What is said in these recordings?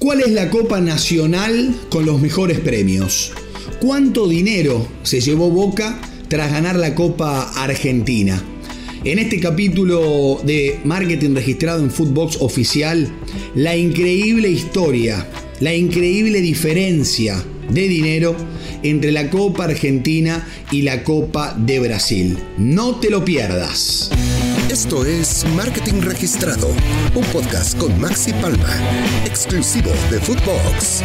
¿Cuál es la Copa Nacional con los mejores premios? ¿Cuánto dinero se llevó Boca tras ganar la Copa Argentina? En este capítulo de Marketing Registrado en Footbox Oficial, la increíble historia, la increíble diferencia de dinero entre la Copa Argentina y la Copa de Brasil. No te lo pierdas. Esto es Marketing Registrado, un podcast con Maxi Palma, exclusivo de Footbox.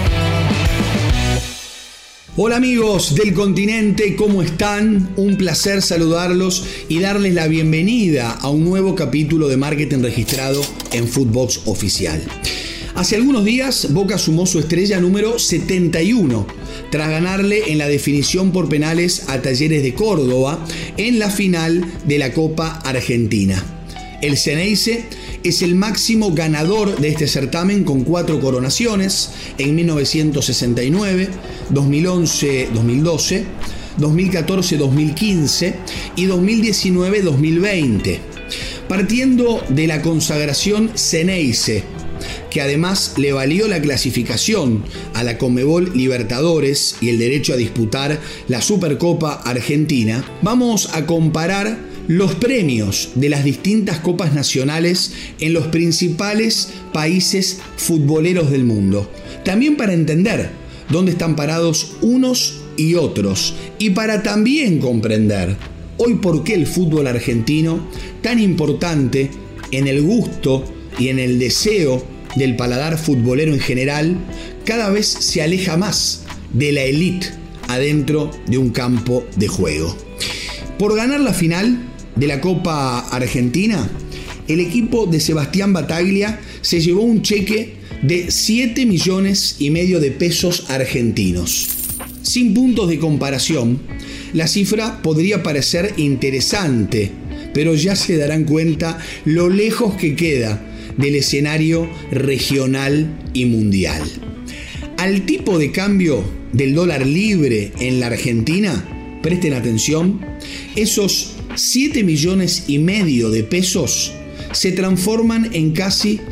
Hola amigos del continente, ¿cómo están? Un placer saludarlos y darles la bienvenida a un nuevo capítulo de Marketing Registrado en Footbox Oficial. Hace algunos días Boca sumó su estrella número 71 tras ganarle en la definición por penales a Talleres de Córdoba en la final de la Copa Argentina. El Xeneize es el máximo ganador de este certamen con 4 coronaciones en 1969, 2011-2012, 2014-2015 y 2019-2020. Partiendo de la consagración Xeneize, que además le valió la clasificación a la Conmebol Libertadores y el derecho a disputar la Supercopa Argentina, vamos a comparar los premios de las distintas copas nacionales en los principales países futboleros del mundo. También para entender dónde están parados unos y otros, y para también comprender hoy por qué el fútbol argentino, tan importante en el gusto y en el deseo del paladar futbolero en general, cada vez se aleja más de la élite adentro de un campo de juego. Por ganar la final de la Copa Argentina, el equipo de Sebastián Battaglia se llevó un cheque de 7,5 millones de pesos argentinos. Sin puntos de comparación, la cifra podría parecer interesante, pero ya se darán cuenta lo lejos que queda del escenario regional y mundial. Al tipo de cambio del dólar libre en la Argentina, presten atención, esos 7,5 millones de pesos se transforman en casi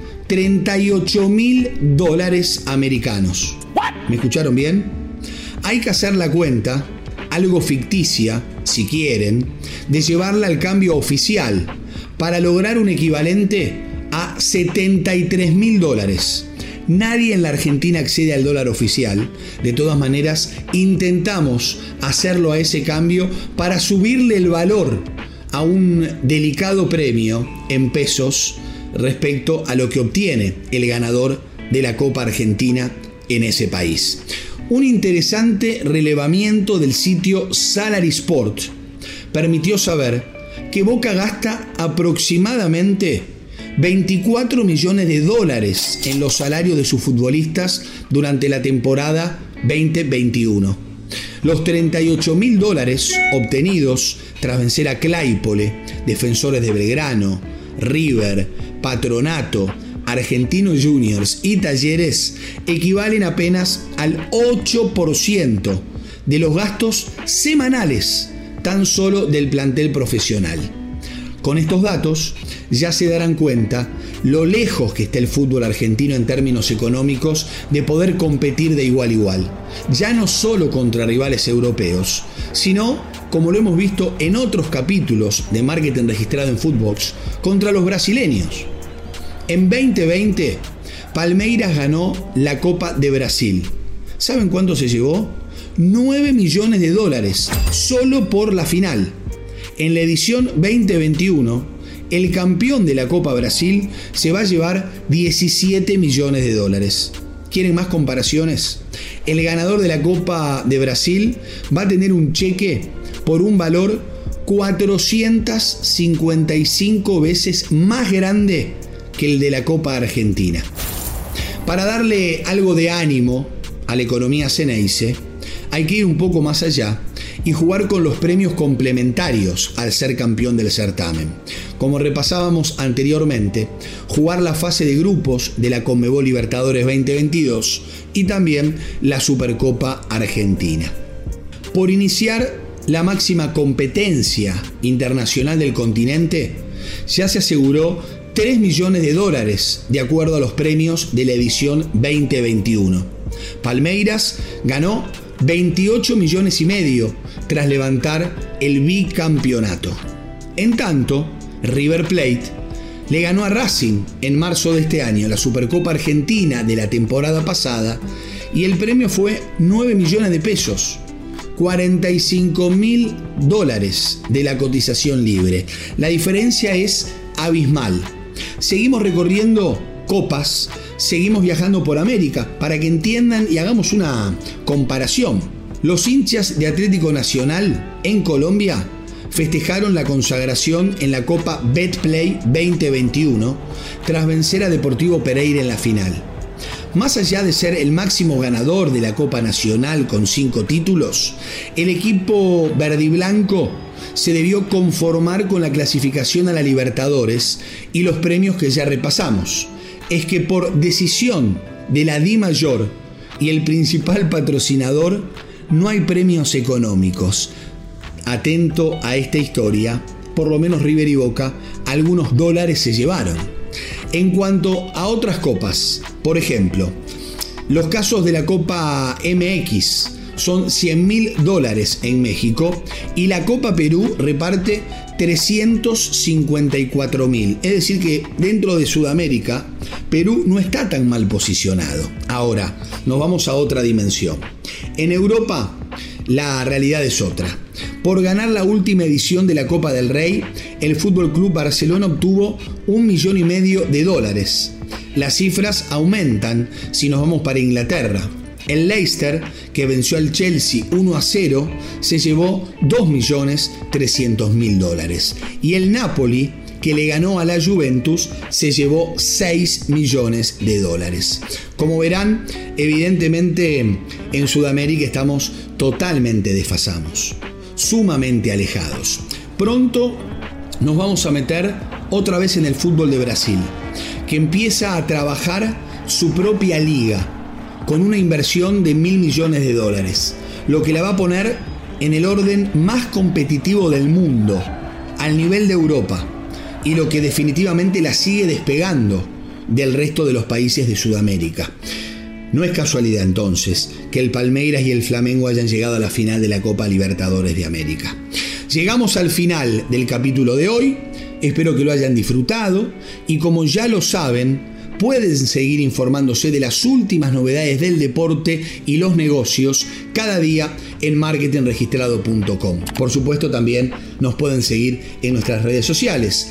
$38.000 americanos. ¿Me escucharon bien? Hay que hacer la cuenta, algo ficticia, si quieren, de llevarla al cambio oficial para lograr un equivalente a $73.000. Nadie en la Argentina accede al dólar oficial. De todas maneras, intentamos hacerlo a ese cambio para subirle el valor a un delicado premio en pesos respecto a lo que obtiene el ganador de la Copa Argentina en ese país. Un interesante relevamiento del sitio Salary Sport permitió saber que Boca gasta aproximadamente $24 millones en los salarios de sus futbolistas durante la temporada 2021. Los $38.000 obtenidos tras vencer a Claypole, Defensores de Belgrano, River, Patronato, Argentino Juniors y Talleres equivalen apenas al 8% de los gastos semanales tan solo del plantel profesional. Con estos datos ya se darán cuenta lo lejos que está el fútbol argentino en términos económicos de poder competir de igual a igual, ya no solo contra rivales europeos, sino, como lo hemos visto en otros capítulos de Marketing Registrado en Footbox, contra los brasileños. En 2020, Palmeiras ganó la Copa de Brasil. ¿Saben cuánto se llevó? $9 millones solo por la final. En la edición 2021, el campeón de la Copa Brasil se va a llevar $17 millones. ¿Quieren más comparaciones? El ganador de la Copa de Brasil va a tener un cheque por un valor 455 veces más grande que el de la Copa Argentina. Para darle algo de ánimo a la economía Xeneize, hay que ir un poco más allá y jugar con los premios complementarios al ser campeón del certamen. Como repasábamos anteriormente, jugar la fase de grupos de la Conmebol Libertadores 2022 y también la Supercopa Argentina. Por iniciar la máxima competencia internacional del continente, ya se aseguró $3 millones de acuerdo a los premios de la edición 2021. Palmeiras ganó 28 millones y medio tras levantar el bicampeonato. En tanto, River Plate le ganó a Racing en marzo de este año la Supercopa Argentina de la temporada pasada y el premio fue 9 millones de pesos, $45.000 de la cotización libre. La diferencia es abismal. Seguimos recorriendo copas, seguimos viajando por América para que entiendan y hagamos una comparación. Los hinchas de Atlético Nacional en Colombia festejaron la consagración en la Copa Betplay 2021 tras vencer a Deportivo Pereira en la final. Más allá de ser el máximo ganador de la Copa Nacional con 5 títulos, el equipo verdiblanco se debió conformar con la clasificación a la Libertadores y los premios que ya repasamos. Es que por decisión de la DIMAYOR y el principal patrocinador no hay premios económicos. Atento a esta historia, por lo menos River y Boca algunos dólares se llevaron. En cuanto a otras copas, por ejemplo, los casos de la Copa MX son $100.000 en México y la Copa Perú reparte $354.000. Es decir que dentro de Sudamérica, Perú no está tan mal posicionado. Ahora, nos vamos a otra dimensión. En Europa, la realidad es otra. Por ganar la última edición de la Copa del Rey, el Fútbol Club Barcelona obtuvo $1,5 millones. Las cifras aumentan si nos vamos para Inglaterra. El Leicester, que venció al Chelsea 1-0, se llevó $2.300.000. Y el Napoli, que le ganó a la Juventus, se llevó $6 millones. Como verán, evidentemente en Sudamérica estamos totalmente desfasados, sumamente alejados. Pronto nos vamos a meter otra vez en el fútbol de Brasil, que empieza a trabajar su propia liga con una inversión de $1.000 millones, lo que la va a poner en el orden más competitivo del mundo, al nivel de Europa, y lo que definitivamente la sigue despegando del resto de los países de Sudamérica. No es casualidad entonces que el Palmeiras y el Flamengo hayan llegado a la final de la Copa Libertadores de América. Llegamos al final del capítulo de hoy, espero que lo hayan disfrutado y como ya lo saben, pueden seguir informándose de las últimas novedades del deporte y los negocios cada día en marketingregistrado.com. Por supuesto también nos pueden seguir en nuestras redes sociales,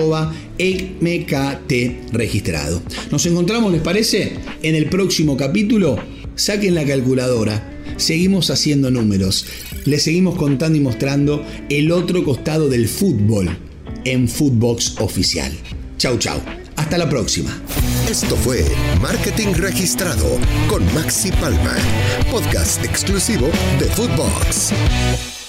@mktregistrado. Nos encontramos, ¿les parece? En el próximo capítulo. Saquen la calculadora. Seguimos haciendo números. Les seguimos contando y mostrando el otro costado del fútbol en Footbox Oficial. Chau, chau. Hasta la próxima. Esto fue Marketing Registrado con Maxi Palma, podcast exclusivo de Footbox.